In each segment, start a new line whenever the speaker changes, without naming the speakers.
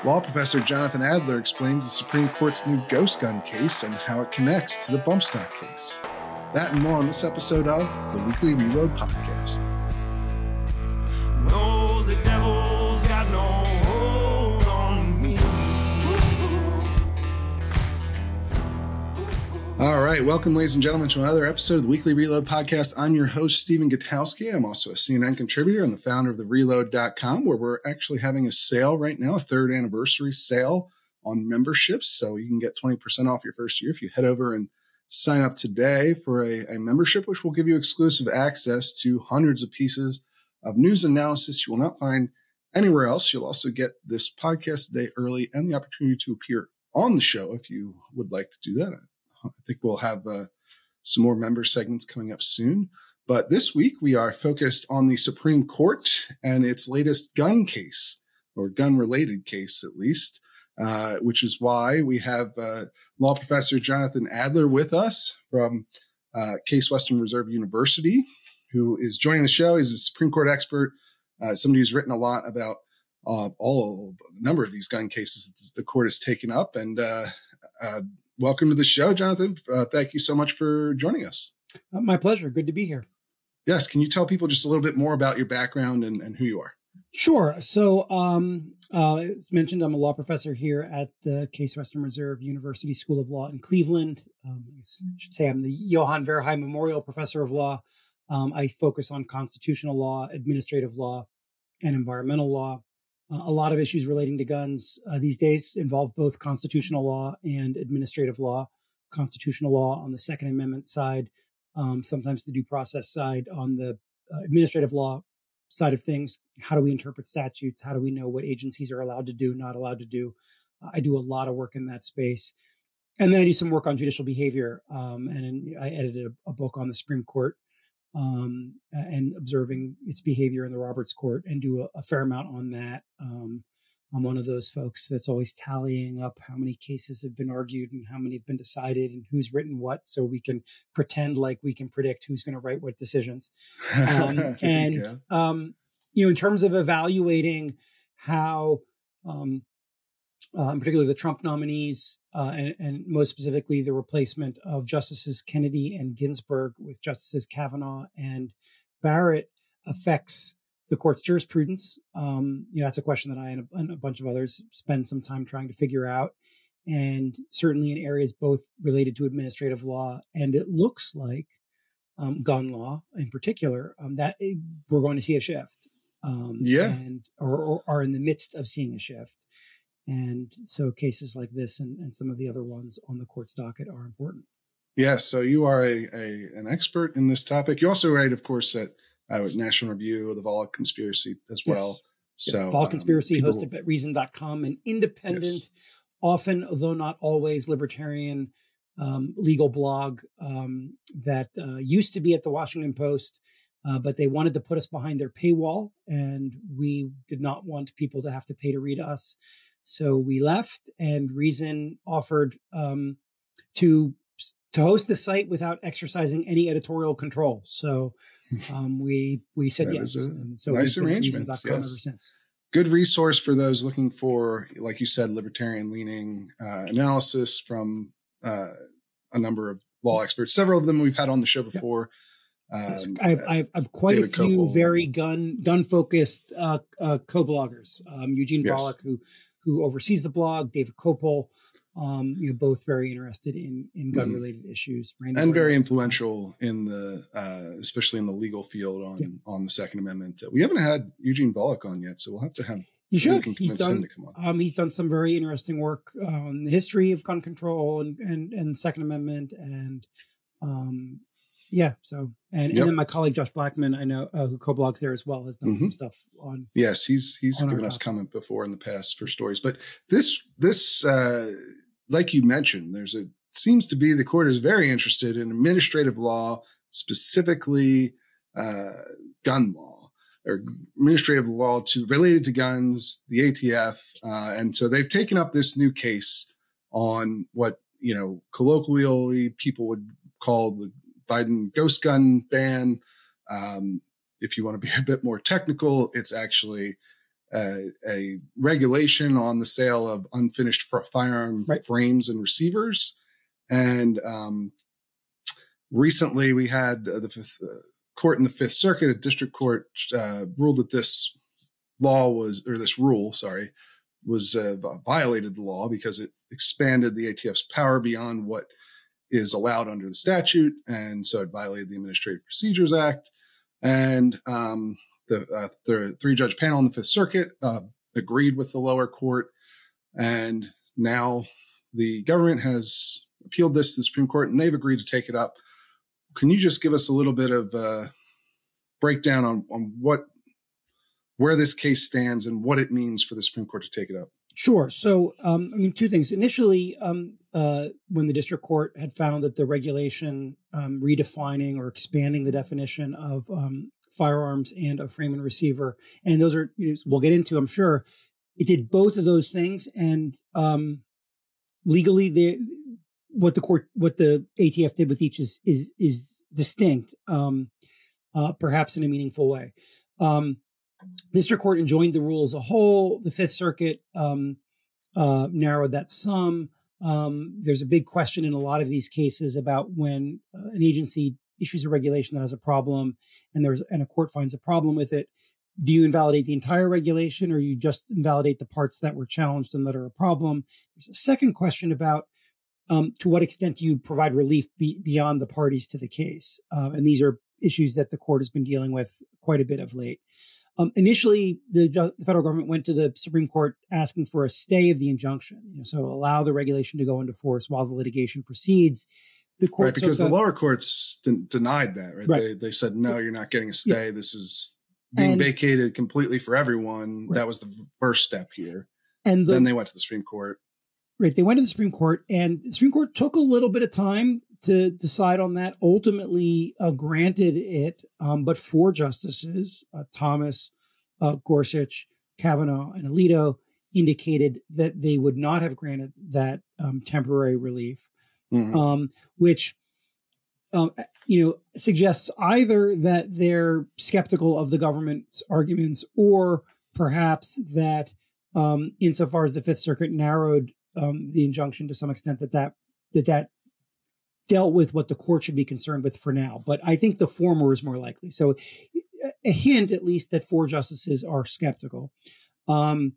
Law professor Jonathan Adler explains the Supreme Court's new ghost gun case and how it connects to the bump stock case. That and more on this episode of the Weekly Reload Podcast.
No, the devil's got no hold on me.
All right, welcome, ladies and gentlemen, to another episode of the Weekly Reload Podcast. I'm your host, Stephen Gutowski. I'm also a CNN contributor and the founder of TheReload.com, where we're actually having a sale right now, a third anniversary sale on memberships. So you can get 20% off your first year if you head over and sign up today for a membership, which will give you exclusive access to hundreds of pieces of news analysis you will not find anywhere else. You'll also get this podcast a day early and the opportunity to appear on the show if you would like to do that. I think we'll have some more member segments coming up soon. But this week, we are focused on the Supreme Court and its latest gun case, or gun-related case at least, which is why we have law professor Jonathan Adler with us from Case Western Reserve University, who is joining the show. He's a Supreme Court expert, somebody who's written a lot about a number of these gun cases that the court has taken up. And welcome to the show, Jonathan. Thank you so much for joining us.
My pleasure. Good to be here.
Yes. Can you tell people just a little bit more about your background and who you are?
Sure. So, as mentioned, I'm a law professor here at the Case Western Reserve University School of Law in Cleveland. I should say I'm the Johann Verheij Memorial Professor of Law. I focus on constitutional law, administrative law, and environmental law. A lot of issues relating to guns these days involve both constitutional law and administrative law. Constitutional law on the Second Amendment side, sometimes the due process side. On the administrative law side of things, how do we interpret statutes? How do we know what agencies are allowed to do, not allowed to do? I do a lot of work in that space. And then I do some work on judicial behavior. I edited a book on the Supreme Court and observing its behavior in the Roberts Court, and do a fair amount on that. I'm one of those folks that's always tallying up how many cases have been argued and how many have been decided and who's written what, so we can pretend like we can predict who's going to write what decisions. In terms of evaluating how, in particular, the Trump nominees, and most specifically the replacement of Justices Kennedy and Ginsburg with Justices Kavanaugh and Barrett affects the court's jurisprudence. That's a question that I and a bunch of others spend some time trying to figure out, and certainly in areas both related to administrative law and it looks like gun law in particular, that we're going to see a shift. Or are in the midst of seeing a shift. And so cases like this and some of the other ones on the court's docket are important.
Yes. So you are an expert in this topic. You also write, of course, at National Review, the Volokh Conspiracy as well. So
Volokh Conspiracy, hosted at Reason.com, an independent, often, though not always, libertarian legal blog that used to be at the Washington Post, but they wanted to put us behind their paywall, and we did not want people to have to pay to read us. So we left, and Reason offered to host the site without exercising any editorial control. So we said yes. And so
nice
arrangement.
Yes.
Ever since.
Good resource for those looking for, like you said, libertarian-leaning analysis from a number of law experts. Several of them we've had on the show before.
I've quite
David
a few
Kopel.
very gun-focused co-bloggers. Eugene Volokh, who oversees the blog, David Kopel, both very interested in gun-related issues.
And very influential in the, especially in the legal field on the Second Amendment. We haven't had Eugene Volokh on yet, so we'll have to have.
You should.
He's done
some very interesting work on the history of gun control and the Second Amendment, and then my colleague Josh Blackman, I know, who co-blogs there as well, has done some stuff on.
Yes, he's given us comment before in the past for stories, but this like you mentioned, seems to be the court is very interested in administrative law, specifically gun law or administrative law related to guns, the ATF, and so they've taken up this new case on what colloquially people would call the Biden ghost gun ban. If you want to be a bit more technical, it's actually a regulation on the sale of unfinished firearm frames and receivers. And recently we had the Fifth Court in the Fifth Circuit, a district court, ruled that this rule violated the law because it expanded the ATF's power beyond what is allowed under the statute. And so it violated the Administrative Procedures Act. And the 3-judge panel in the Fifth Circuit agreed with the lower court. And now the government has appealed this to the Supreme Court, and they've agreed to take it up. Can you just give us a little bit of breakdown on where this case stands and what it means for the Supreme Court to take it up?
Sure. So, two things. Initially, when the district court had found that the regulation redefining or expanding the definition of firearms and a frame and receiver, and those are, we'll get into, I'm sure, it did both of those things. And legally, what the ATF did with each is distinct, perhaps in a meaningful way. District Court enjoined the rule as a whole. The Fifth Circuit narrowed that some. There's a big question in a lot of these cases about when an agency issues a regulation that has a problem and a court finds a problem with it. Do you invalidate the entire regulation, or you just invalidate the parts that were challenged and that are a problem? There's a second question about to what extent do you provide relief beyond the parties to the case? And these are issues that the court has been dealing with quite a bit of late. Initially, the federal government went to the Supreme Court asking for a stay of the injunction, so allow the regulation to go into force while the litigation proceeds. The court
because the lower courts denied that. Right? They said, no, you're not getting a stay. Yeah. This is being vacated completely for everyone. Right. That was the first step here. And then they went to the Supreme Court.
Right. They went to the Supreme Court, and the Supreme Court took a little bit of time to decide on that, ultimately granted it, but 4 justices, Thomas, Gorsuch, Kavanaugh, and Alito, indicated that they would not have granted that temporary relief, which suggests either that they're skeptical of the government's arguments, or perhaps that insofar as the Fifth Circuit narrowed the injunction to some extent, that dealt with what the court should be concerned with for now. But I think the former is more likely. So a hint, at least, that 4 justices are skeptical. The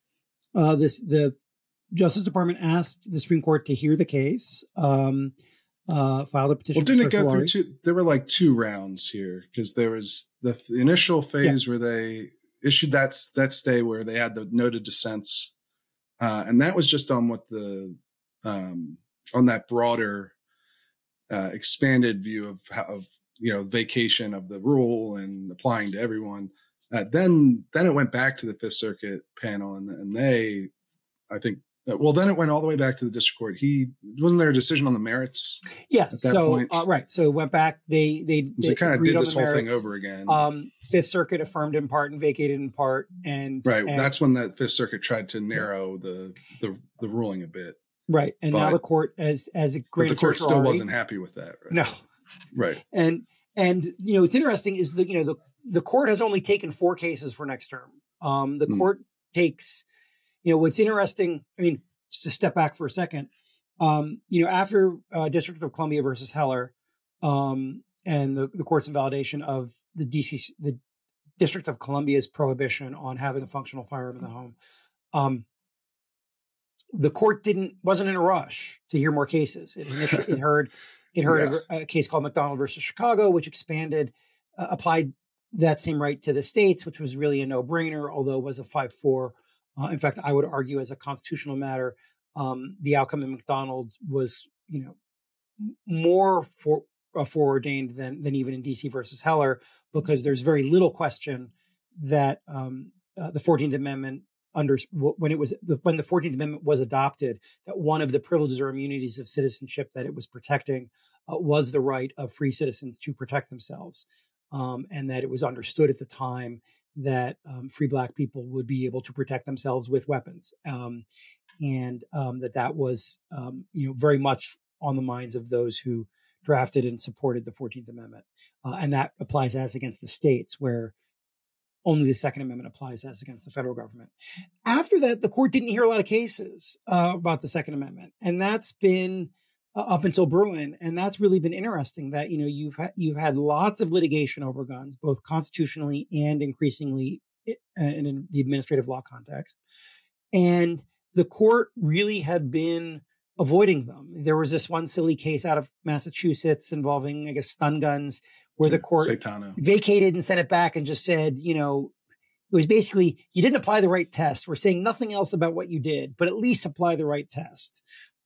Justice Department asked the Supreme Court to hear the case, filed a petition.
Well, didn't it go through two? There were like 2 rounds here, because there was the initial phase where they issued that stay where they had the noted dissents. And that was just on what on that broader expanded view of vacation of the rule and applying to everyone. Then it went back to the Fifth Circuit panel, and they, I think, then it went all the way back to the district court. Wasn't there a decision on the merits?
Yeah. At that point? Right. So it went back. They
kind of did this whole thing over again.
Fifth Circuit affirmed in part and vacated in part, and
that's when the Fifth Circuit tried to narrow the ruling a bit.
Right. And now the court as a great,
but the court still wasn't happy with that. Right?
No.
Right.
And what's interesting is that the court has only taken 4 cases for next term. The court takes. What's interesting, just to step back for a second, after District of Columbia versus Heller, and the court's invalidation of the District of Columbia's prohibition on having a functional firearm in the home, the court wasn't in a rush to hear more cases. It heard a case called McDonald versus Chicago, which applied that same right to the states, which was really a no-brainer, although it was a 5-4. In fact, I would argue as a constitutional matter, the outcome in McDonald was, more foreordained than even in DC versus Heller, because there's very little question that the 14th Amendment when the 14th Amendment was adopted, that one of the privileges or immunities of citizenship that it was protecting was the right of free citizens to protect themselves, and that it was understood at the time that free Black people would be able to protect themselves with weapons, and that was very much on the minds of those who drafted and supported the 14th Amendment, and that applies as against the states, where only the Second Amendment applies as against the federal government. After that, the court didn't hear a lot of cases about the Second Amendment, and that's been up until Bruen, and that's really been interesting. That you've had lots of litigation over guns, both constitutionally and increasingly in the administrative law context, and the court really had been avoiding them. There was this one silly case out of Massachusetts involving, I guess, stun guns, where the court vacated and sent it back and just said, it was basically, you didn't apply the right test. We're saying nothing else about what you did, but at least apply the right test.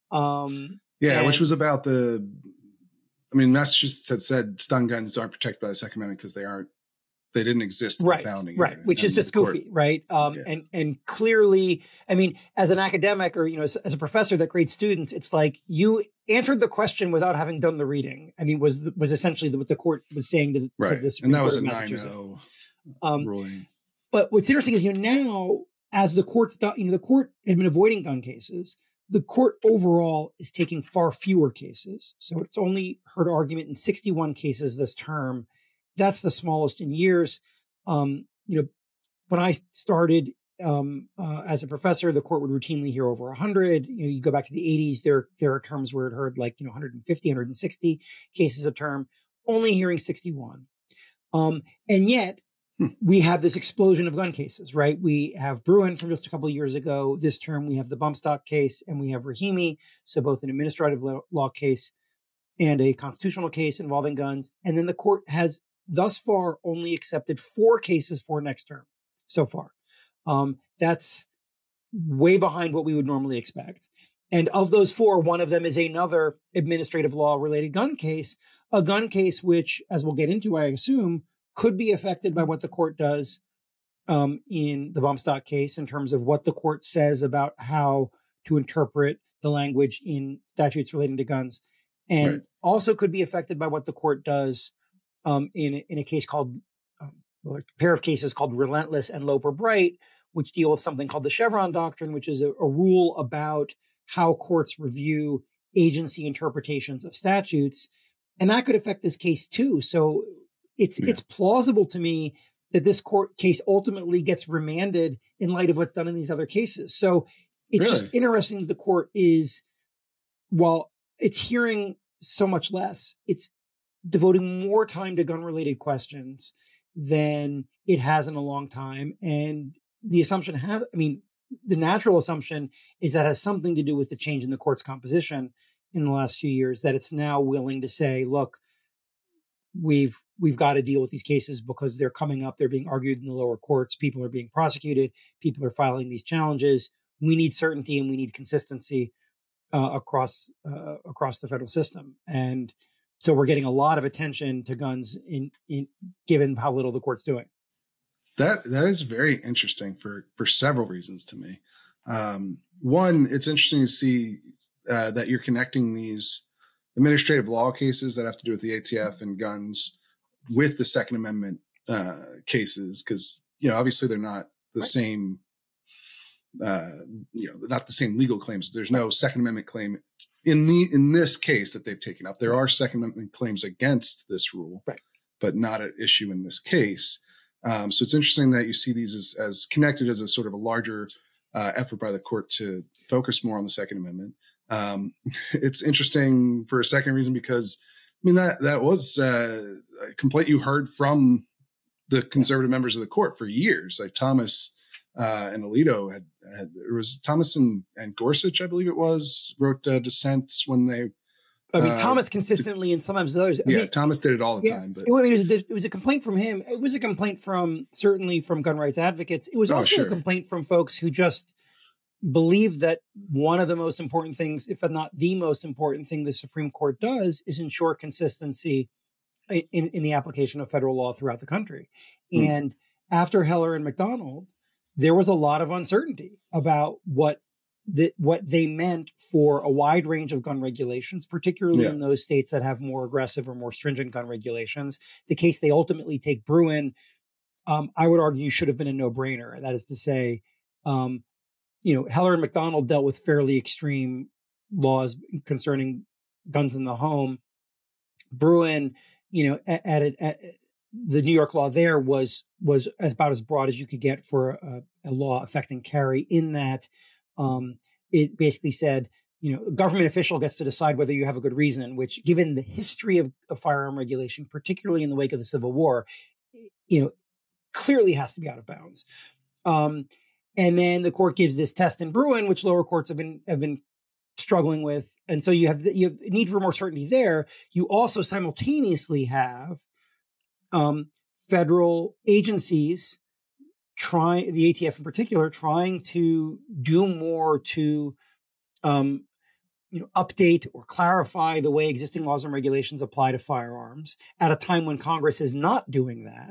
Which was about Massachusetts had said stun guns aren't protected by the Second Amendment because they didn't exist at the founding.
Right. Which is just goofy. Right. And clearly, as an academic or, as a professor that grades students, it's like you answered the question without having done the reading. was essentially what the court was saying to the Supreme Court of Massachusetts.
Ruling.
But what's interesting is, now as the court's done, the court had been avoiding gun cases. The court overall is taking far fewer cases. So it's only heard argument in 61 cases this term. That's the smallest in years. When I started as a professor, the court would routinely hear over 100. You go back to the 80s, there are terms where it heard 150, 160 cases a term, only hearing 61. And yet we have this explosion of gun cases, right? We have Bruen from just a couple of years ago. This term, we have the bump stock case, and we have Rahimi. So both an administrative law case and a constitutional case involving guns. And then the court has thus far only accepted 4 cases for next term so far. That's way behind what we would normally expect. And of those 4, one of them is another administrative law related gun case, a gun case which, as we'll get into, I assume, could be affected by what the court does in the bump stock case in terms of what the court says about how to interpret the language in statutes relating to guns, and also could be affected by what the court does in a case called, a pair of cases called Relentless and Loper Bright, which deal with something called the Chevron doctrine, which is a rule about how courts review agency interpretations of statutes. And that could affect this case too. So it's plausible to me that this court case ultimately gets remanded in light of what's done in these other cases. So it's just interesting that the court is, while it's hearing so much less, it's devoting more time to gun-related questions than it has in a long time. And the assumption the natural assumption is that has something to do with the change in the court's composition in the last few years, that it's now willing to say, look, we've got to deal with these cases because they're coming up, they're being argued in the lower courts, people are being prosecuted, people are filing these challenges. We need certainty and we need consistency across the federal system. And so we're getting a lot of attention to guns in given how little the court's doing.
That is very interesting for several reasons to me. One, it's interesting to see that you're connecting these administrative law cases that have to do with the ATF and guns with the Second Amendment cases, because obviously they're not the same. They're not the same legal claims. There's no Second Amendment claim in this case that they've taken up. There are Second Amendment claims against this rule, but not an issue in this case. So it's interesting that you see these as connected as a sort of a larger effort by the court to focus more on the Second Amendment. It's interesting for a second reason, because that was a complaint you heard from the conservative members of the court for years. Like Thomas and Alito had it was Thomas and Gorsuch, I believe it was, wrote dissents when they.
Thomas consistently and sometimes others.
Thomas did it all the time. But
it was a complaint from him. It was a complaint certainly from gun rights advocates. It was also a complaint from folks who just believe that one of the most important things, if not the most important thing the Supreme Court does, is ensure consistency in the application of federal law throughout the country. And after Heller and McDonald, there was a lot of uncertainty about what they meant for a wide range of gun regulations, particularly in those states that have more aggressive or more stringent gun regulations. The case they ultimately take, Bruen, I would argue should have been a no-brainer. That is to say, Heller and McDonald dealt with fairly extreme laws concerning guns in the home. Bruen, the New York law there was about as broad as you could get for a law affecting carry, in that it basically said, a government official gets to decide whether you have a good reason, which, given the history of firearm regulation, particularly in the wake of the Civil War, clearly has to be out of bounds. And then the court gives this test in Bruin, which lower courts have been struggling with, and so you have need for more certainty there. You also simultaneously have federal agencies the ATF in particular, trying to do more to update or clarify the way existing laws and regulations apply to firearms at a time when Congress is not doing that.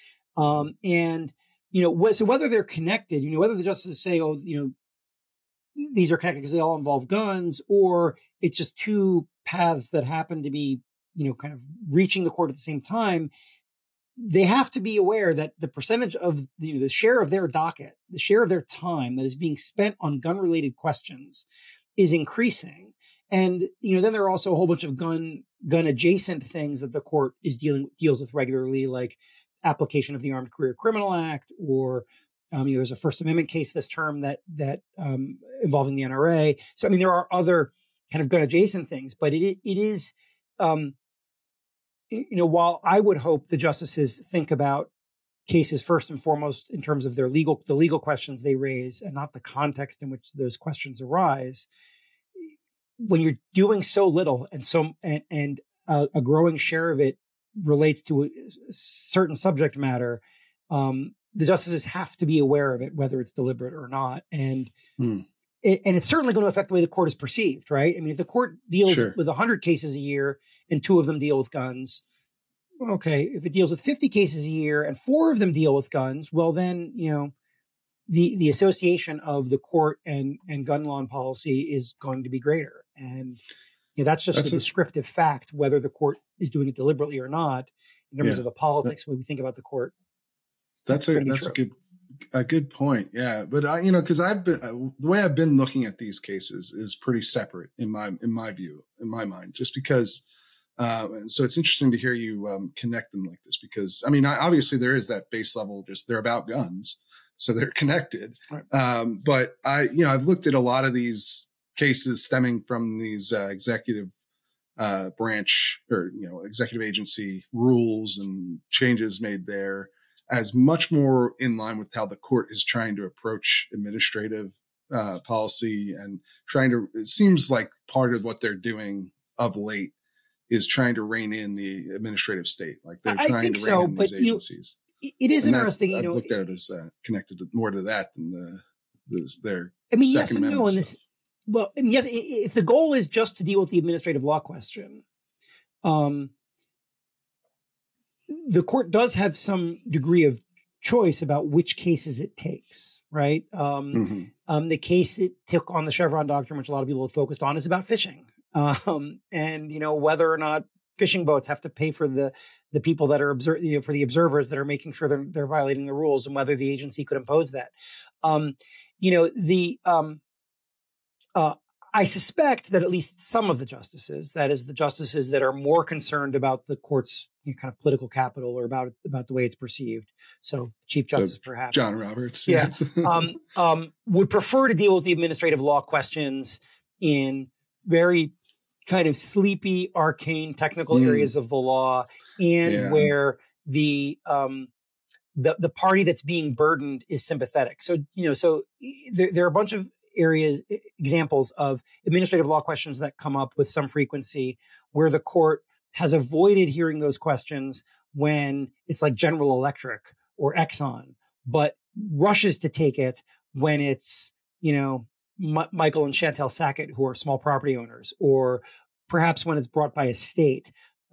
So whether they're connected, whether the justices say, these are connected because they all involve guns, or it's just two paths that happen to be, kind of reaching the court at the same time, they have to be aware that the percentage of the share of their docket, the share of their time that is being spent on gun-related questions is increasing. And, then there are also a whole bunch of gun adjacent things that the court deals with regularly, like application of the Armed Career Criminal Act, or there's a First Amendment case this term that involving the NRA. So, there are other kind of gun adjacent things, but it is, while I would hope the justices think about cases first and foremost in terms of the legal questions they raise and not the context in which those questions arise, when you're doing so little and a growing share of it relates to a certain subject matter, the justices have to be aware of it, whether it's deliberate or not. And it's certainly going to affect the way the court is perceived, right? If the court deals with 100 cases a year and 2 of them deal with guns, okay. If it deals with 50 cases a year and 4 of them deal with guns, well, then, the association of the court and gun law and policy is going to be greater. And that's just a descriptive fact, whether the court is doing it deliberately or not, in terms of the politics when we think about the court.
That's a good point. Yeah. But because the way I've been looking at these cases is pretty separate in my view, in my mind, just because, and so it's interesting to hear you connect them like this, because obviously there is that base level, just they're about guns, so they're connected. Right. But I've looked at a lot of these cases stemming from these executive branch or executive agency rules and changes made there as much more in line with how the court is trying to approach administrative policy, and it seems like part of what they're doing of late is trying to rein in the administrative state. Like they're trying to rein in these agencies.
It is interesting.
I've looked at it as connected more to that than their
yes
Second
and no. In this, well, yes, if the goal is just to deal with the administrative law question, the court does have some degree of choice about which cases it takes, right? The case it took on the Chevron doctrine, which a lot of people have focused on, is about fishing. And whether or not fishing boats have to pay for the people that are for the observers that are making sure they're violating the rules, and whether the agency could impose that. I suspect that at least some of the justices, that is the justices that are more concerned about the court's kind of political capital, or about the way it's perceived. So Chief Justice, perhaps
John Roberts,
yes, would prefer to deal with the administrative law questions in very kind of sleepy, arcane, technical areas of the law, and where the party that's being burdened is sympathetic. So there are a bunch of examples of administrative law questions that come up with some frequency, where the court has avoided hearing those questions when it's like General Electric or Exxon, but rushes to take it when it's, Michael and Chantel Sackett, who are small property owners, or perhaps when it's brought by a state.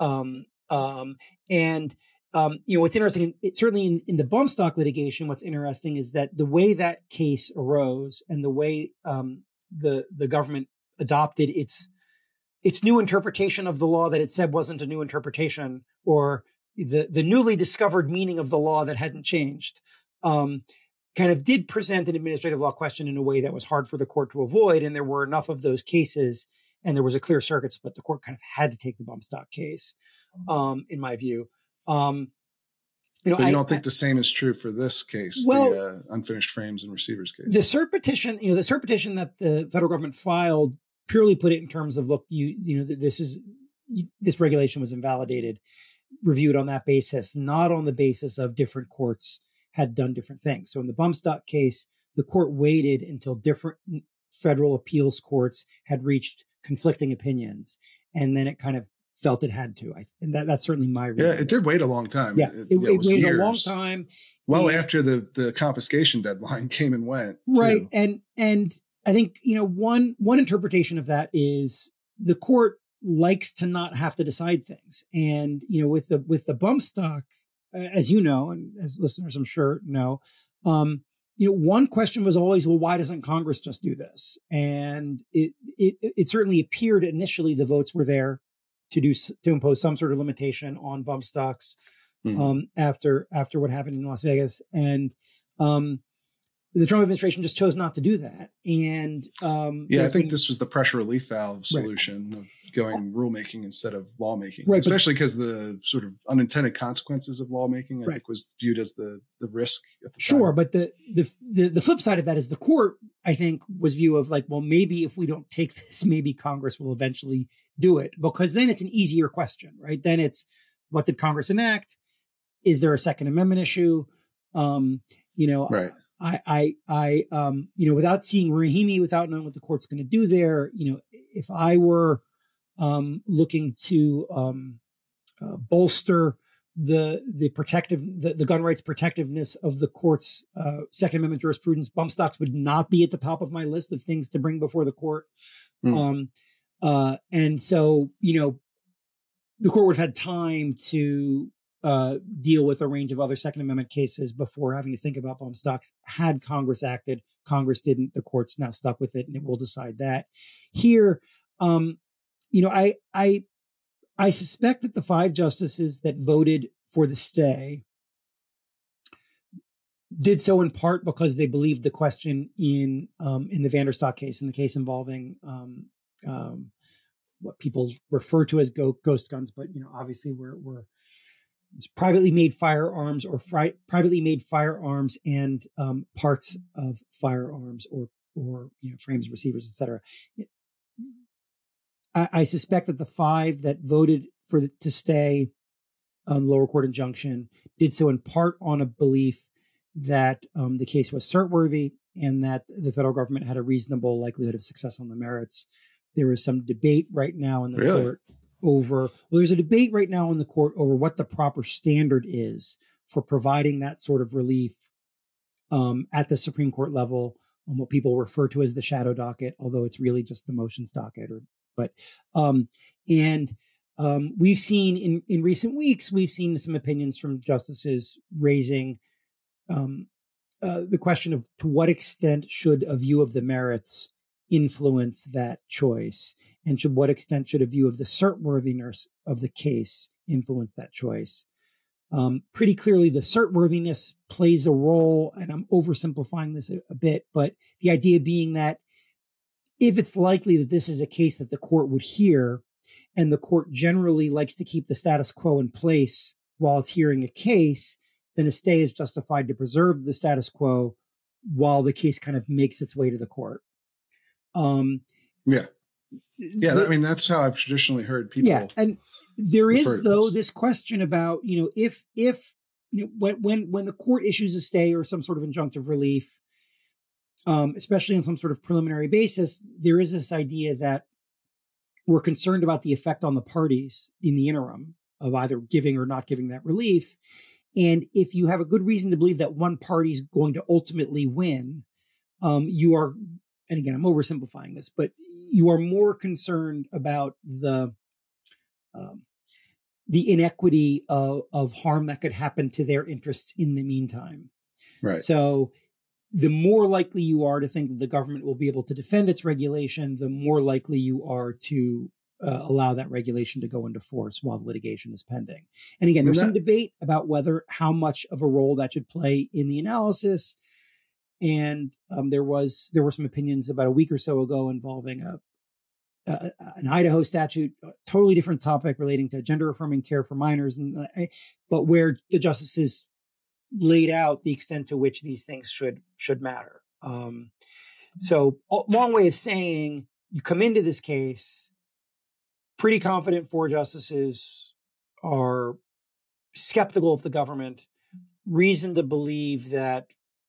What's interesting, certainly in the bump stock litigation, what's interesting is that the way that case arose and the way the government adopted its new interpretation of the law that it said wasn't a new interpretation, or the newly discovered meaning of the law that hadn't changed, kind of did present an administrative law question in a way that was hard for the court to avoid. And there were enough of those cases, and there was a clear circuit split. The court kind of had to take the bump stock case, in my view.
But you don't think the same is true for this case, the unfinished frames and receivers case?
The cert petition, the cert petition that the federal government filed purely put it in terms of, look, this regulation was invalidated, reviewed on that basis, not on the basis of different courts had done different things. So in the bump stock case, the court waited until different federal appeals courts had reached conflicting opinions, and then it kind of felt it had to. And that's certainly my reading.
Yeah, it did wait a long time.
Yeah, it waited a long time.
Well, after the confiscation deadline came and went.
Right. Too. And I think, one interpretation of that is the court likes to not have to decide things. And, with the bump stock, as you know, and as listeners, I'm sure know, one question was always, well, why doesn't Congress just do this? And it certainly appeared initially the votes were there to impose some sort of limitation on bump stocks after what happened in Las Vegas. And the Trump administration just chose not to do that. And
I think this was the pressure relief valve solution of going rulemaking instead of lawmaking, especially because the sort of unintended consequences of lawmaking, I think, was viewed as the risk at the time.
But the flip side of that is the court, I think, was view of like, well, maybe if we don't take this, maybe Congress will eventually do it, because then it's an easier question, right? Then it's, what did Congress enact? Is there a Second Amendment issue?
Right.
I without seeing Rahimi, without knowing what the court's going to do there, if I were looking to bolster the gun rights protectiveness of the court's Second Amendment jurisprudence, bump stocks would not be at the top of my list of things to bring before the court. And so, the court would have had time to deal with a range of other Second Amendment cases before having to think about bump stocks. Had Congress acted, Congress didn't. The court's now stuck with it, and it will decide that. Here, I suspect that the 5 justices that voted for the stay did so in part because they believed the question in the Vanderstock case, in the case involving what people refer to as ghost guns, but obviously we're privately made firearms or privately made firearms and parts of firearms or frames, receivers, etc. I suspect that the 5 that voted to stay on lower court injunction did so in part on a belief that the case was cert-worthy and that the federal government had a reasonable likelihood of success on the merits. There is some debate right now in the court there's a debate right now in the court over what the proper standard is for providing that sort of relief at the Supreme Court level on what people refer to as the shadow docket, although it's really just the motions docket. We've seen in recent weeks, we've seen some opinions from justices raising the question of to what extent should a view of the merits influence that choice, and to what extent should a view of the cert-worthiness of the case influence that choice. Pretty clearly, the cert-worthiness plays a role, and I'm oversimplifying this a bit, but the idea being that if it's likely that this is a case that the court would hear, and the court generally likes to keep the status quo in place while it's hearing a case, then a stay is justified to preserve the status quo while the case kind of makes its way to the court.
That's how I've traditionally heard people.
Yeah, and there is though this question about if when the court issues a stay or some sort of injunctive relief, especially on some sort of preliminary basis, there is this idea that we're concerned about the effect on the parties in the interim of either giving or not giving that relief. And if you have a good reason to believe that one party is going to ultimately win, you are, and again, I'm oversimplifying this, but you are more concerned about the inequity of harm that could happen to their interests in the meantime.
Right.
So the more likely you are to think that the government will be able to defend its regulation, the more likely you are to allow that regulation to go into force while the litigation is pending. And again, there's some debate about how much of a role that should play in the analysis. And there were some opinions about a week or so ago involving an Idaho statute, a totally different topic relating to gender affirming care for minors, but where the justices laid out the extent to which these things should matter. So a long way of saying you come into this case pretty confident 4 justices are skeptical of the government, reason to believe that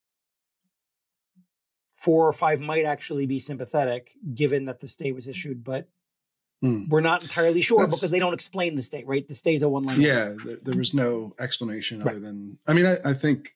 4 or 5 might actually be sympathetic, given that the stay was issued, but we're not entirely sure because they don't explain the stay, right? The stay is a one-line.
Yeah, there was no explanation other than, I mean, I think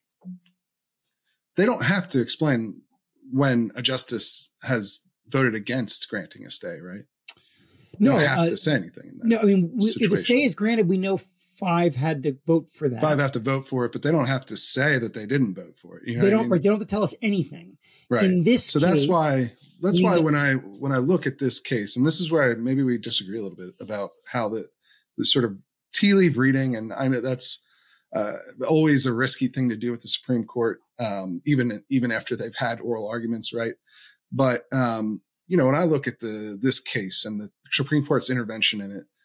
they don't have to explain when a justice has voted against granting a stay, right? They don't have to say anything in that
No, I mean, if the stay
situation.
is granted, we know 5 had to vote for that.
5 have to vote for it, but they don't have to say that they didn't vote for it. You know
They
what I
don't.
mean?
They don't have to tell us anything.
Right.
In this
So
case,
that's why when I look at this case, and this is where maybe we disagree a little bit about how the sort of tea leaf reading, and I know that's always a risky thing to do with the Supreme Court, even after they've had oral arguments, right? But when I look at this case and the Supreme Court's intervention in it,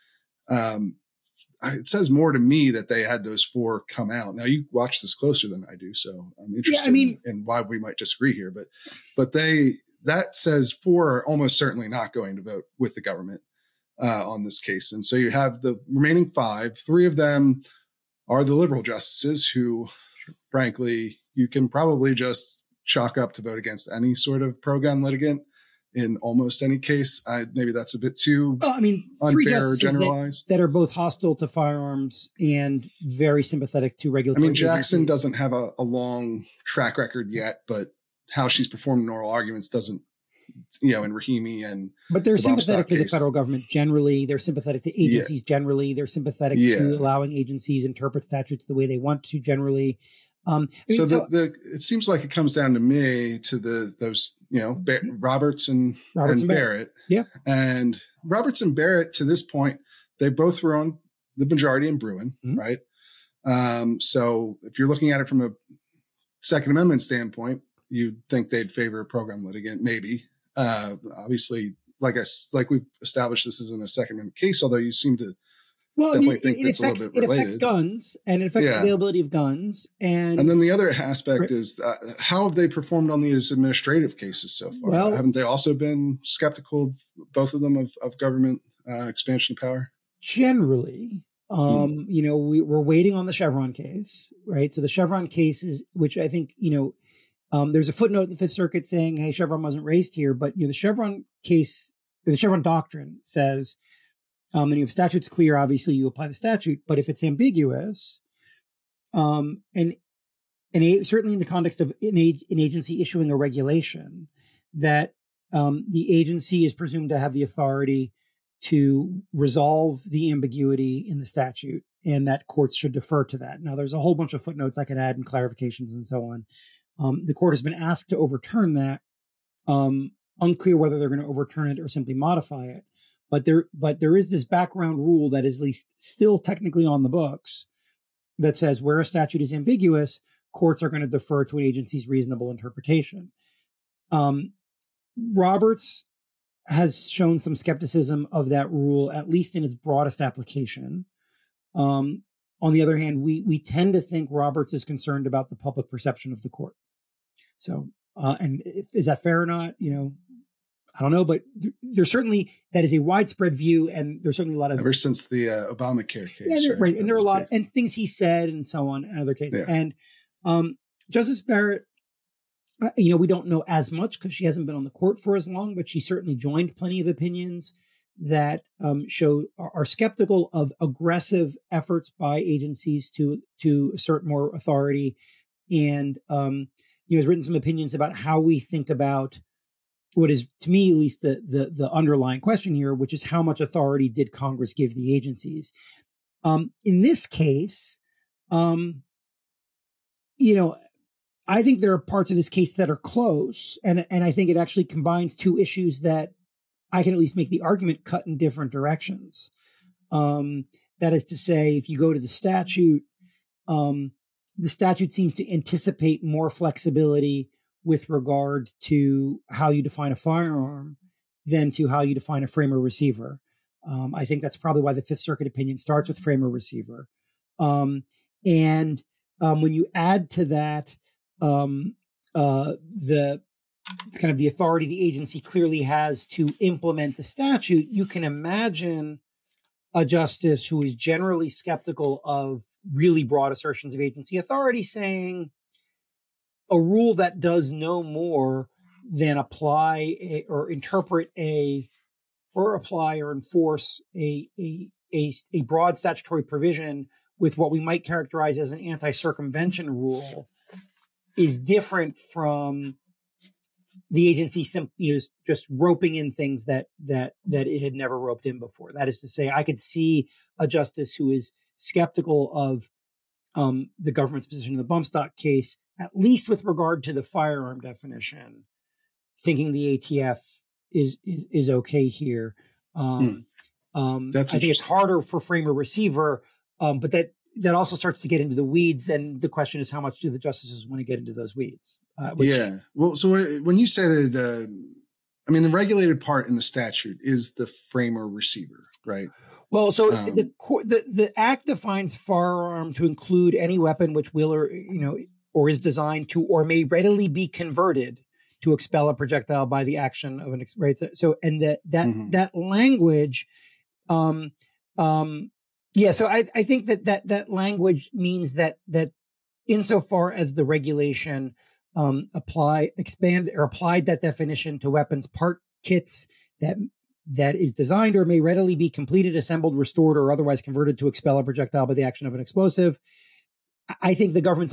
it says more to me that they had those 4 come out. Now you watch this closer than I do, so I'm interested in why we might disagree here. But that says 4 are almost certainly not going to vote with the government on this case, and so you have the remaining 5. 3 of them are the liberal justices who, frankly, you can probably just chalk up to vote against any sort of pro-gun litigant in almost any case. Maybe that's a bit too unfair or generalized.
That are both hostile to firearms and very sympathetic to regulatory.
I mean, Jackson
agencies.
doesn't have a long track record yet, but how she's performed in oral arguments doesn't, in Rahimi
But they're sympathetic to the federal government generally. They're sympathetic to agencies generally. They're sympathetic to allowing agencies interpret statutes the way they want to generally. It
seems like it comes down to me to those Roberts and Barrett.
Yeah.
And Roberts and Barrett, to this point, they both were on the majority in Bruen, right? So if you're looking at it from a Second Amendment standpoint, you'd think they'd favor a pro-gun litigant, maybe. Obviously, like we've established, this isn't a Second Amendment case, although you seem to think it's a little bit related.
It affects guns, and it affects the availability of guns. And
then the other aspect is how have they performed on these administrative cases so far?
Well,
haven't they also been skeptical, both of them, of government expansion of power?
Generally, we're waiting on the Chevron case, right? So the Chevron case is, which I think, there's a footnote in the Fifth Circuit saying, hey, Chevron wasn't raised here, but the Chevron case, the Chevron doctrine says, and if statute's clear, obviously you apply the statute. But if it's ambiguous, and certainly in the context of an agency issuing a regulation, that the agency is presumed to have the authority to resolve the ambiguity in the statute, and that courts should defer to that. Now, there's a whole bunch of footnotes I can add and clarifications and so on. The court has been asked to overturn that. Unclear whether they're going to overturn it or simply modify it. But there is this background rule that is at least still technically on the books that says where a statute is ambiguous, courts are going to defer to an agency's reasonable interpretation. Roberts has shown some skepticism of that rule, at least in its broadest application. On the other hand, we tend to think Roberts is concerned about the public perception of the court. So, and is that fair or not? I don't know, but there's certainly, that is a widespread view, and there's certainly a lot of... Ever
since the Obamacare case.
Yeah, right. And there are a lot, and things he said and so on, and other cases. Yeah. And Justice Barrett, we don't know as much because she hasn't been on the court for as long, but she certainly joined plenty of opinions that are skeptical of aggressive efforts by agencies to assert more authority, and has written some opinions about how we think about what is, to me at least, the underlying question here, which is how much authority did Congress give the agencies? In this case, I think there are parts of this case that are close, and I think it actually combines 2 issues that I can at least make the argument cut in different directions. That is to say, if you go to the statute seems to anticipate more flexibility with regard to how you define a firearm than to how you define a framer receiver. I think that's probably why the Fifth Circuit opinion starts with framer receiver. And when you add to that the kind of the authority the agency clearly has to implement the statute, you can imagine a justice who is generally skeptical of really broad assertions of agency authority saying a rule that does no more than apply or interpret or apply or enforce a broad statutory provision with what we might characterize as an anti-circumvention rule is different from the agency just roping in things that it had never roped in before. That is to say, I could see a justice who is skeptical of the government's position in the bump stock case, at least with regard to the firearm definition, thinking the ATF is okay here. I think it's harder for framer receiver, but that also starts to get into the weeds. And the question is, how much do the justices want to get into those weeds?
Well, so when you say that, the regulated part in the statute is the framer receiver, right?
Well, so the act defines firearm to include any weapon which will or is designed to or may readily be converted to expel a projectile by the action of an right. So and that language, So I think that language means that insofar as the regulation applied that definition to weapons part kits that is designed or may readily be completed, assembled, restored, or otherwise converted to expel a projectile by the action of an explosive, I think the government's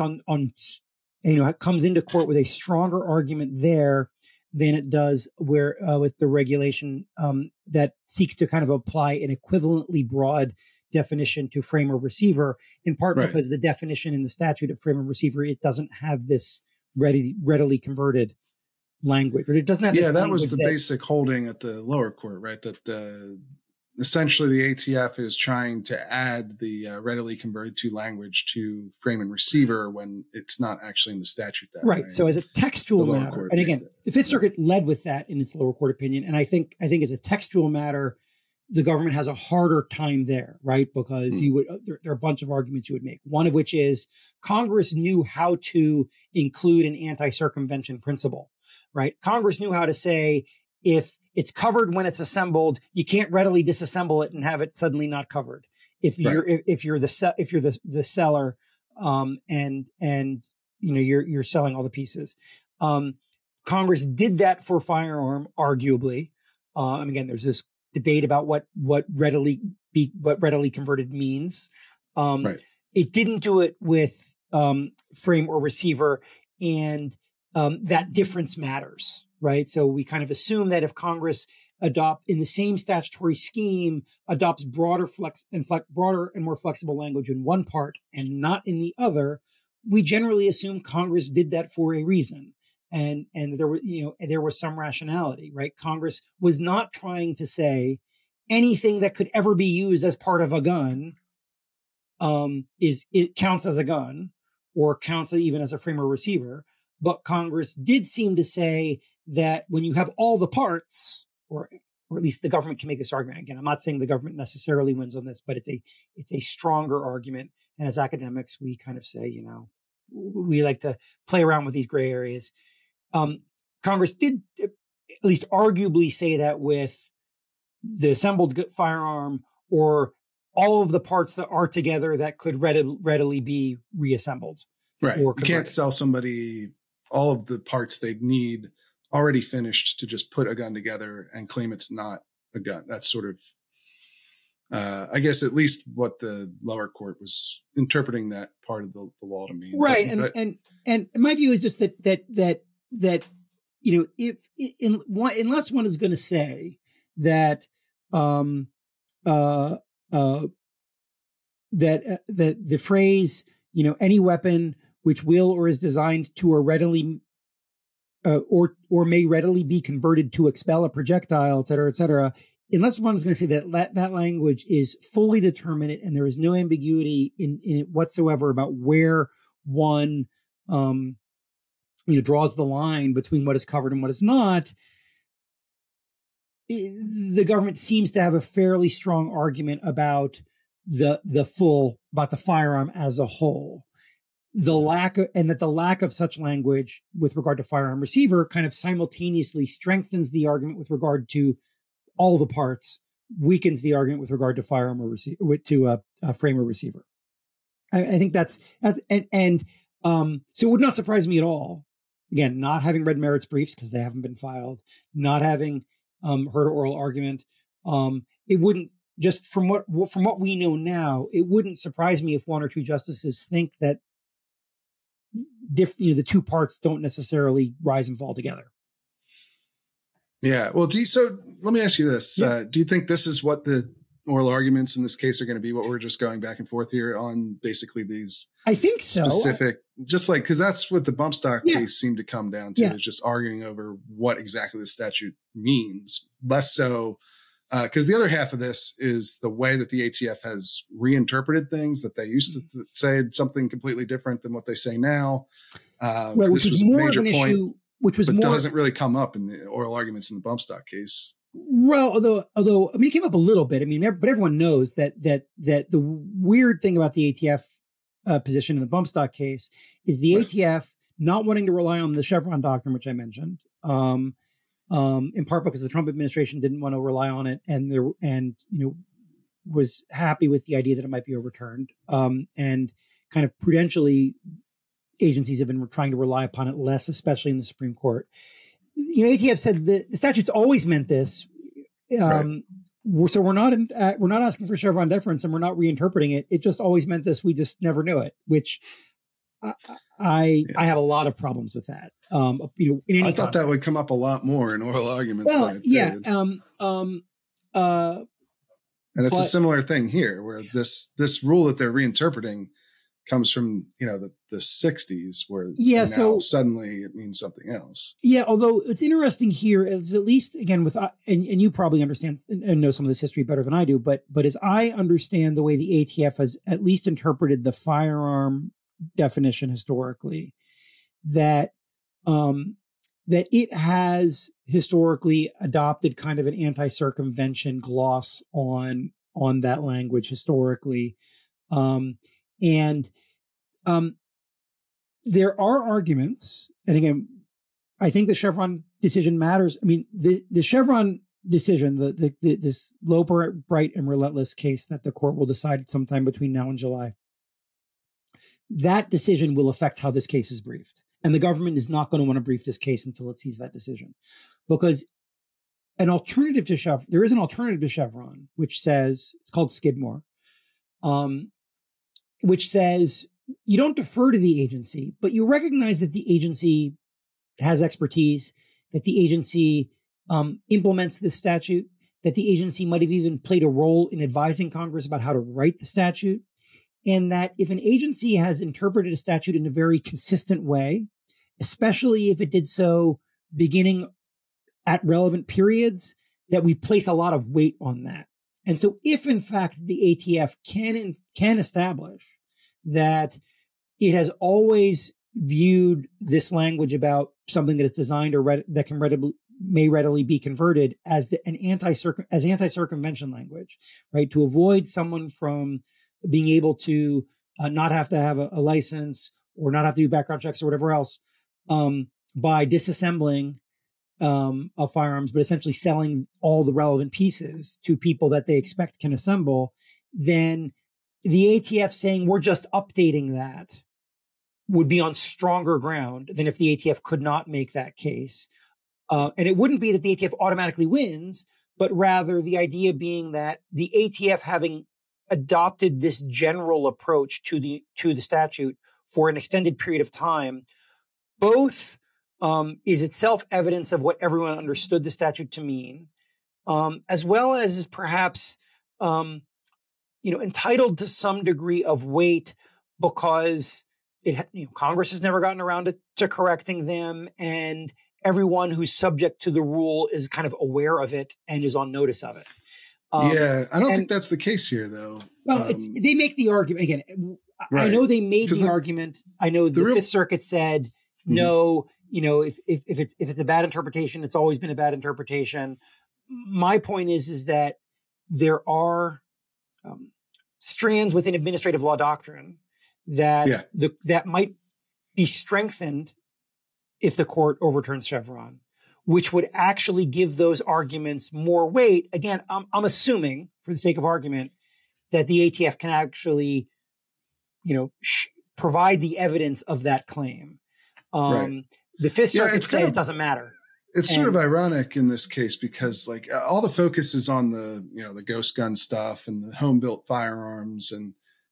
comes into court with a stronger argument there than it does with the regulation that seeks to kind of apply an equivalently broad definition to framer receiver, in part because the definition in the statute of framer receiver, it doesn't have this readily converted language, or it doesn't have.
Yeah, that was the basic holding at the lower court, right? That essentially the ATF is trying to add the readily converted to language to frame and receiver when it's not actually in the statute that way.
So as a textual matter, and again, the Fifth Circuit led with that in its lower court opinion, and I think as a textual matter, the government has a harder time there, right? Because there are a bunch of arguments you would make. One of which is Congress knew how to include an anti-circumvention principle, right? Congress knew how to say, if it's covered when it's assembled, you can't readily disassemble it and have it suddenly not covered. If you're the seller, and you're selling all the pieces. Congress did that for firearm, arguably. And again, there's this debate about what readily converted means. It didn't do it with frame or receiver, and that difference matters, right? So we kind of assume that if Congress in the same statutory scheme adopts broader and more flexible language in one part and not in the other, we generally assume Congress did that for a reason. And there was some rationality, right? Congress was not trying to say anything that could ever be used as part of a gun it counts as a gun or counts even as a frame or receiver. But Congress did seem to say that when you have all the parts, or at least the government can make this argument. Again, I'm not saying the government necessarily wins on this, but it's a stronger argument. And as academics, we kind of say, we like to play around with these gray areas. Congress did at least arguably say that with the assembled firearm or all of the parts that are together that could readily be reassembled.
Right. You can't sell somebody all of the parts they'd need already finished to just put a gun together and claim it's not a gun. That's sort of, I guess, at least what the lower court was interpreting that part of the law to mean.
Right. And my view is just that unless one is going to say that that the phrase, any weapon which will or is designed to or readily or may readily be converted to expel a projectile, et cetera, unless one is going to say that language is fully determinate and there is no ambiguity in it whatsoever about where one draws the line between what is covered and what is not, the government seems to have a fairly strong argument about the firearm as a whole. the lack of such language with regard to firearm receiver kind of simultaneously strengthens the argument with regard to all the parts, weakens the argument with regard to firearm or receiver to a frame or receiver. I think that's so it would not surprise me at all. Again, not having read merits briefs because they haven't been filed, not having heard oral argument, it wouldn't, just from what we know now, it wouldn't surprise me if one or two justices think that the two parts don't necessarily rise and fall together.
Yeah. Well, so let me ask you this.
Yeah.
Do you think this is what the oral arguments in this case are going to be, what we're just going back and forth here on basically these
I think so.
specific, just like, because that's what the bump stock
Yeah.
case seemed to come down to,
Yeah.
is just arguing over what exactly the statute means. Less so, because the other half of this is the way that the ATF has reinterpreted things, that they used to say something completely different than what they say now.
Right,
this
which
was
was
a
more
major
of an
point,
issue, which was
but
more
doesn't really come up in the oral arguments in the bump stock case.
well, although I mean, it came up a little bit. I mean, but everyone knows that the weird thing about the ATF position in the bump stock case is the
Right.
ATF not wanting to rely on the Chevron doctrine, which I mentioned, in part because the Trump administration didn't want to rely on it, and was happy with the idea that it might be overturned, and kind of prudentially, agencies have been trying to rely upon it less, especially in the Supreme Court. ATF said the statute's always meant this.
Right.
So we're not asking for Chevron deference, and we're not reinterpreting it. It just always meant this. We just never knew it, which I have a lot of problems with that. In any
I thought that would come up a lot more in oral arguments.
well,
than it
yeah.
did. And it's a similar thing here, where this rule that they're reinterpreting comes from the 60s, where
Yeah,
now
so-
suddenly it means something else.
Yeah, although it's interesting here, is at least again with and you probably understand and know some of this history better than I do, but as I understand the way the ATF has at least interpreted the firearm definition historically, that it has historically adopted kind of an anti-circumvention gloss on that language historically, and there are arguments, and again, I think the Chevron decision matters. I mean, the Chevron decision, this low, bright, and relentless case that the court will decide sometime between now and July, that decision will affect how this case is briefed. And the government is not going to want to brief this case until it sees that decision. Because there is an alternative to Chevron, which says, it's called Skidmore, which says you don't defer to the agency, but you recognize that the agency has expertise, that the agency implements this statute, that the agency might have even played a role in advising Congress about how to write the statute, and that if an agency has interpreted a statute in a very consistent way, especially if it did so beginning at relevant periods, that we place a lot of weight on that. And so if in fact the ATF can establish that it has always viewed this language about something that is designed or that may readily be converted as anti-circumvention language, right? To avoid someone from being able to not have to have a license or not have to do background checks or whatever else, by disassembling of firearms, but essentially selling all the relevant pieces to people that they expect can assemble, then the ATF saying we're just updating that would be on stronger ground than if the ATF could not make that case. And it wouldn't be that the ATF automatically wins, but rather the idea being that the ATF, having adopted this general approach to the statute for an extended period of time, both is itself evidence of what everyone understood the statute to mean, as well as perhaps entitled to some degree of weight because Congress has never gotten around to correcting them, and everyone who's subject to the rule is kind of aware of it and is on notice of it.
I don't think that's the case here, though.
Well, they make the argument again.
Right.
I know they made the argument. I know the Fifth Circuit said no. If it's a bad interpretation, it's always been a bad interpretation. My point is that there are strands within administrative law doctrine that that might be strengthened if the court overturns Chevron, which would actually give those arguments more weight. Again, I'm assuming, for the sake of argument, that the ATF can actually, provide the evidence of that claim.
Right.
The Fifth Circuit said it doesn't matter.
It's sort of ironic in this case because like all the focus is on the, the ghost gun stuff and the home built firearms and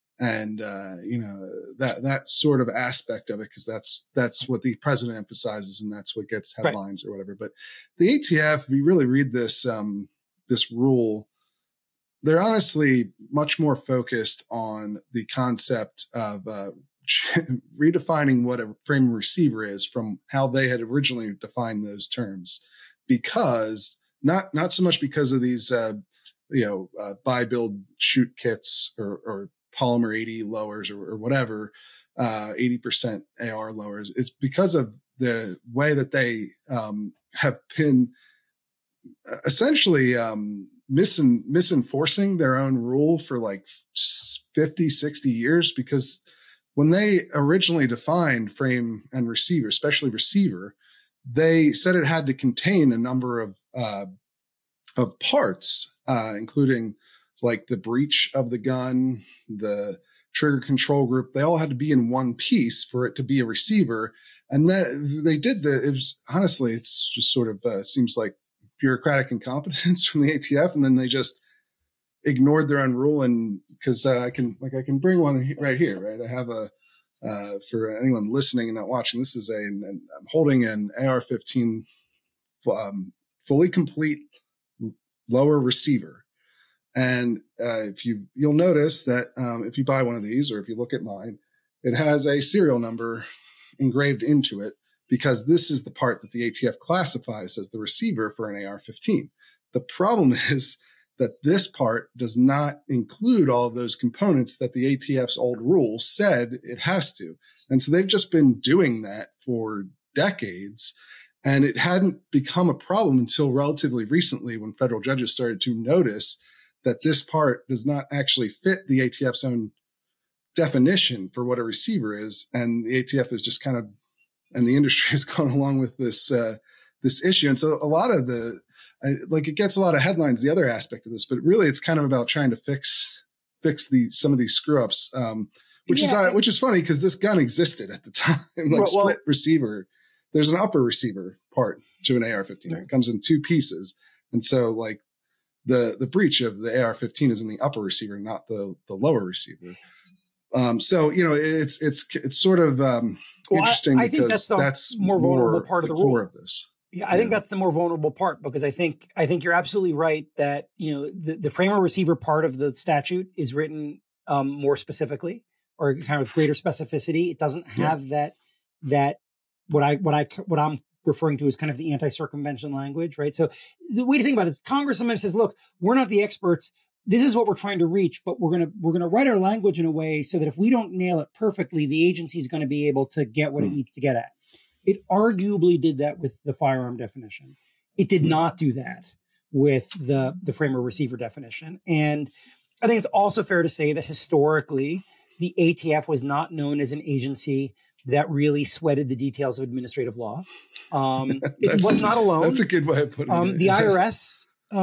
that sort of aspect of it, because that's what the president emphasizes and that's what gets headlines or whatever. But the ATF, if you really read this this rule, they're honestly much more focused on the concept of redefining what a frame receiver is from how they had originally defined those terms, because not so much because of these buy, build, shoot kits or polymer 80 lowers or whatever, 80% AR lowers. It's because of the way that they have been essentially misenforcing their own rule for like 50, 60 years, because when they originally defined frame and receiver, especially receiver, they said it had to contain a number of parts, including like the breech of the gun, the trigger control group. They all had to be in one piece for it to be a receiver. And that they did it was honestly, it's just sort of seems like bureaucratic incompetence from the ATF. And then they just ignored their own rule. And because I can bring one right here, right? I have for anyone listening and not watching, this is I'm holding an AR-15 fully complete lower receiver. And you'll notice that if you buy one of these, or if you look at mine, it has a serial number engraved into it, because this is the part that the ATF classifies as the receiver for an AR-15. The problem is that this part does not include all of those components that the ATF's old rule said it has to. And so they've just been doing that for decades. And it hadn't become a problem until relatively recently, when federal judges started to notice that this part does not actually fit the ATF's own definition for what a receiver is. And the ATF is just kind of, and the industry has gone along with this issue. And so a lot of it gets a lot of headlines, the other aspect of this, but really it's kind of about trying to fix some of these screw ups, which is funny because this gun existed at the time, split receiver. There's an upper receiver part to an AR-15. Right. It comes in two pieces. And so like the breech of the AR-15 is in the upper receiver, not the lower receiver. So, it's sort of interesting,
I think that's more vulnerable part of the rule
of this.
Yeah, I think that's the more vulnerable part, because I think you're absolutely right that, the framer receiver part of the statute is written more specifically, or kind of with greater specificity. It doesn't have that what I'm referring to as kind of the anti-circumvention language, right? So the way to think about it is Congress sometimes says, look, we're not the experts. This is what we're trying to reach, but we're gonna write our language in a way so that if we don't nail it perfectly, the agency is going to be able to get what it needs to get at. It arguably did that with the firearm definition. It did not do that with the framer receiver definition. And I think it's also fair to say that historically, the ATF was not known as an agency that really sweated the details of administrative law. It was not alone.
That's a good way of putting it.
The IRS,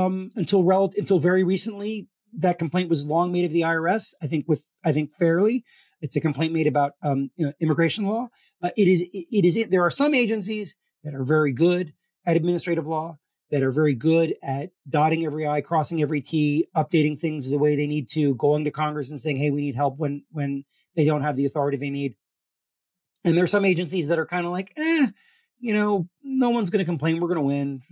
until very recently, that complaint was long made of the IRS. I think fairly. It's a complaint made about immigration law. There are some agencies that are very good at administrative law, that are very good at dotting every I, crossing every T, updating things the way they need to, going to Congress and saying, hey, we need help when they don't have the authority they need. And there are some agencies that are kind of like, no one's going to complain. We're going to win.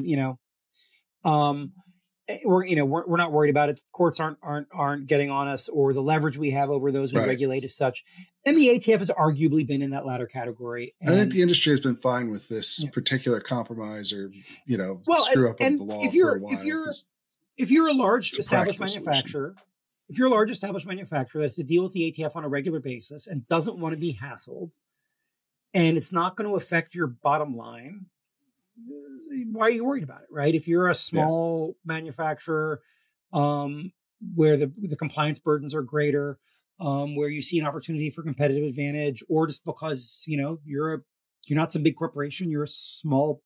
We're not worried about it. Courts aren't getting on us, or the leverage we have over those we regulate is such. And the ATF has arguably been in that latter category. And I
think the industry has been fine with this particular compromise, or screw up of the law for a while.
If you're a large established manufacturer, that's to deal with the ATF on a regular basis and doesn't want to be hassled, and it's not going to affect your bottom line, why are you worried about it, right? If you're a small manufacturer where the compliance burdens are greater, where you see an opportunity for competitive advantage, or just because, you're not some big corporation, you're a small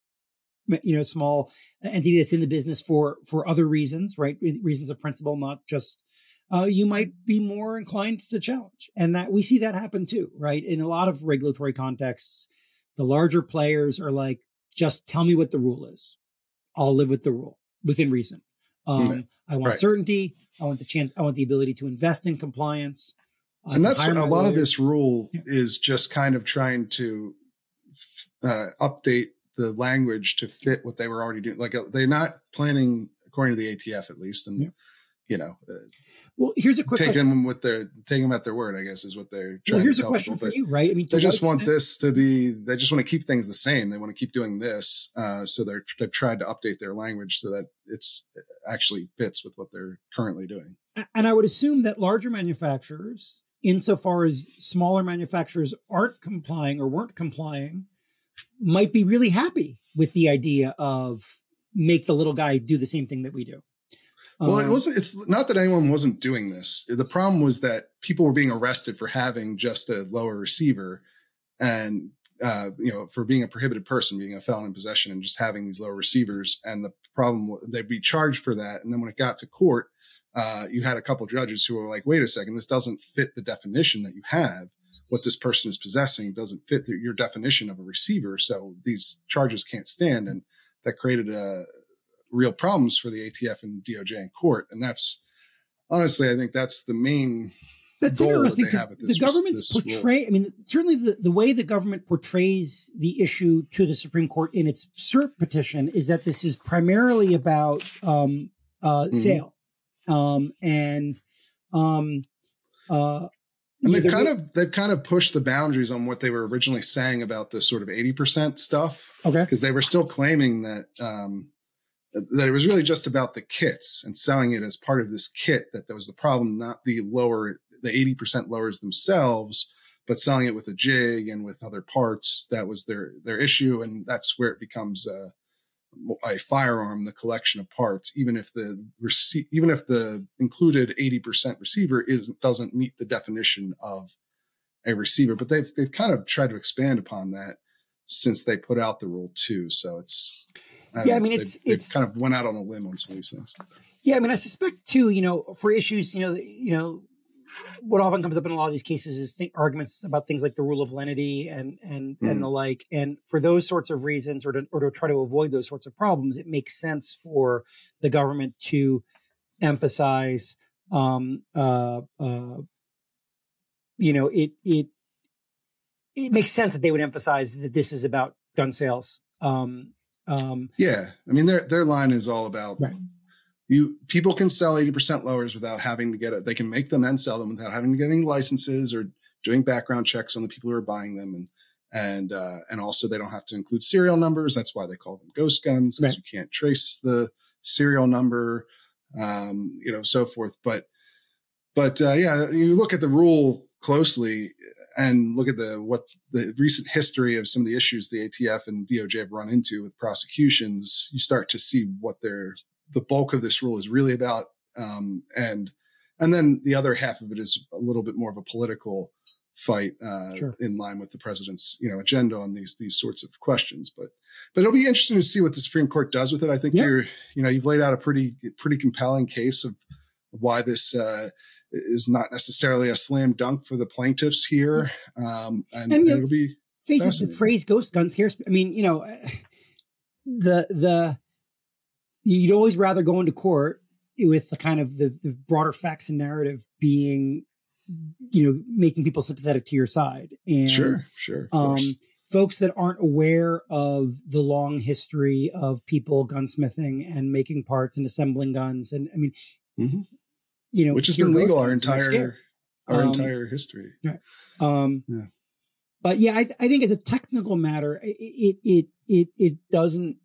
entity that's in the business for other reasons, right? Reasons of principle, not just, you might be more inclined to challenge. And that we see that happen too, right? In a lot of regulatory contexts, the larger players are like, just tell me what the rule is. I'll live with the rule within reason. I want certainty. I want the ability to invest in compliance.
And that's what a lot of this rule is, just kind of trying to update the language to fit what they were already doing. Like they're not planning, according to the ATF at least, and
well, here's a quick
taking them at their word, I guess, is what they're trying.
Well, here's
to
a
tell
question
people.
for you, right? I mean,
they just want this to be. They just want to keep things the same. They want to keep doing this, so they've tried to update their language so that it actually fits with what they're currently doing.
And I would assume that larger manufacturers, insofar as smaller manufacturers aren't complying or weren't complying, might be really happy with the idea of make the little guy do the same thing that we do.
Well, it's not that anyone wasn't doing this. The problem was that people were being arrested for having just a lower receiver and, for being a prohibited person, being a felon in possession and just having these lower receivers. And the problem, they'd be charged for that. And then when it got to court, you had a couple judges who were like, wait a second, this doesn't fit the definition that you have. What this person is possessing doesn't fit your definition of a receiver. So these charges can't stand. And that created real problems for the ATF and DOJ in court. And that's honestly, I think that's the main goal
interesting
that they have with this.
The government's portray, I mean, certainly the way the government portrays the issue to the Supreme Court in its cert petition is that this is primarily about sale. And
they've kind of pushed the boundaries on what they were originally saying about the sort of 80% stuff.
Okay.
Because they were still claiming that it was really just about the kits and selling it as part of this kit, that was the problem, not the 80% lowers themselves, but selling it with a jig and with other parts. That was their issue. And that's where it becomes a firearm, the collection of parts, even if the included 80% receiver doesn't meet the definition of a receiver. But they've kind of tried to expand upon that since they put out the rule too. So they've kind of went out on a limb on some of these things.
Yeah, I mean, I suspect too, for issues, what often comes up in a lot of these cases is arguments about things like the rule of lenity and the like. And for those sorts of reasons, or to try to avoid those sorts of problems, it makes sense for the government to emphasize, it makes sense that they would emphasize that this is about gun sales.
Yeah, I mean, their line is all about people can sell 80% lowers without having to get it. They can make them and sell them without having to get any licenses or doing background checks on the people who are buying them, and also they don't have to include serial numbers. That's why they call them ghost guns, because you can't trace the serial number, so forth. But you look at the rule closely and look at the recent history of some of the issues the ATF and DOJ have run into with prosecutions. You start to see what the bulk of this rule is really about. And then the other half of it is a little bit more of a political fight in line with the president's, agenda on these sorts of questions. But it'll be interesting to see what the Supreme Court does with it. I think you've laid out a pretty compelling case of why this is not necessarily a slam dunk for the plaintiffs here. And it'll be
the phrase ghost gun scares. I mean, you'd always rather go into court with the kind of the broader facts and narrative being, making people sympathetic to your side. And
sure.
Folks that aren't aware of the long history of people gunsmithing and making parts and assembling guns. And I mean,
which has been legal our entire history.
Right. But yeah, I think as a technical matter, it doesn't,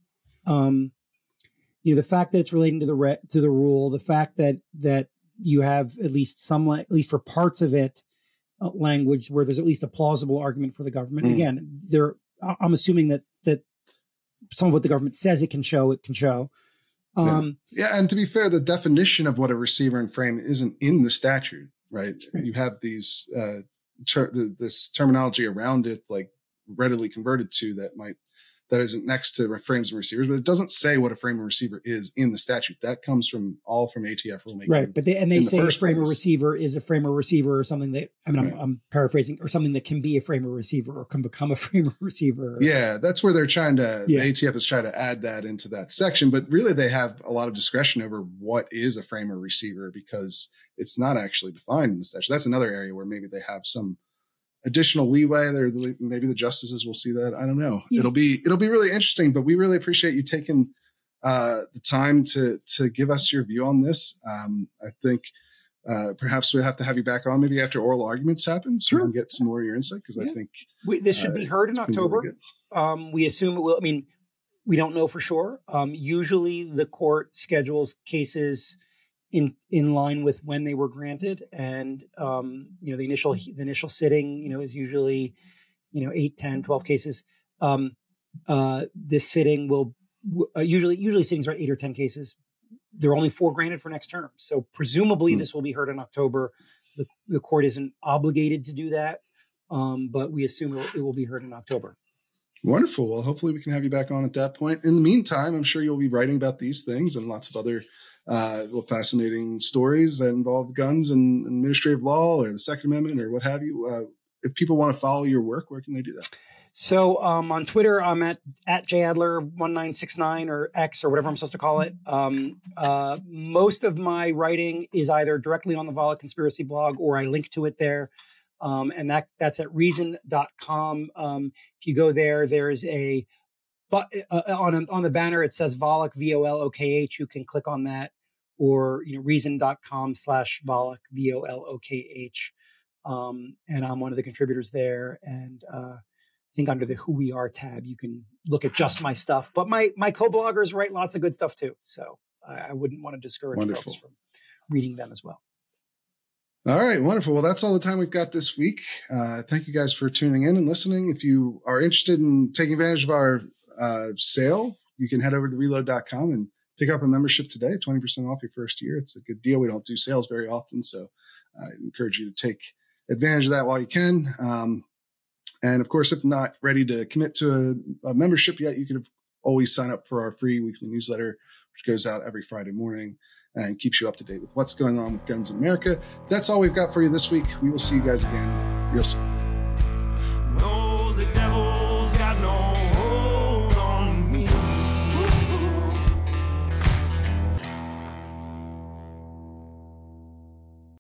the fact that it's relating to the rule, the fact that you have at least for parts of it, language where there's at least a plausible argument for the government. Again, I'm assuming that some of what the government says it can show.
And to be fair, the definition of what a receiver and frame isn't in the statute. right? You have these this terminology around it, like readily converted to that isn't next to frames and receivers, but it doesn't say what a frame and receiver is in the statute. That comes from ATF rulemaking.
Right. But they say a frame or receiver is a frame or receiver, or something that, I'm paraphrasing, or something that can be a frame or receiver or can become a frame or receiver.
Yeah. That's where they're trying to, the ATF is trying to add that into that section, but really they have a lot of discretion over what is a frame or receiver because it's not actually defined in the statute. That's another area where maybe they have some additional leeway there. Maybe the justices will see that. I don't know. Yeah. It'll be really interesting, but we really appreciate you taking the time to give us your view on this. I think perhaps we have to have you back on maybe after oral arguments happen so we can get some more of your insight. Cause I think
this should be heard in October. Really we assume it will. I mean, we don't know for sure. Usually the court schedules cases in line with when they were granted. And, the initial sitting, is usually, 8, 10, 12 cases. This sitting will usually sittings are 8 or 10 cases. There are only 4 granted for next term. So presumably this will be heard in October. The court isn't obligated to do that. But we assume it will be heard in October.
Wonderful. Well, hopefully we can have you back on at that point. In the meantime, I'm sure you'll be writing about these things and lots of other fascinating stories that involve guns and administrative law or the Second Amendment or what have you. If people want to follow your work, where can they do that?
So on Twitter, I'm at jadler1969 or X or whatever I'm supposed to call it. Most of my writing is either directly on the Volokh Conspiracy blog or I link to it there. And that's at reason.com. If you go there, there's but on the banner, it says Volokh, VOLOKH. You can click on that or, reason.com/Volokh, VOLOKH. And I'm one of the contributors there. And I think under the Who We Are tab, you can look at just my stuff. But my co-bloggers write lots of good stuff too. So I wouldn't want to discourage folks from reading them as well.
All right. Wonderful. Well, that's all the time we've got this week. Thank you guys for tuning in and listening. If you are interested in taking advantage of our sale, you can head over to reload.com and pick up a membership today, 20% off your first year. It's a good deal. We don't do sales very often, so I encourage you to take advantage of that while you can. And of course, if not ready to commit to a membership yet, you can always sign up for our free weekly newsletter, which goes out every Friday morning and keeps you up to date with what's going on with guns in America. That's all we've got for you this week. We will see you guys again real soon.
No, the devil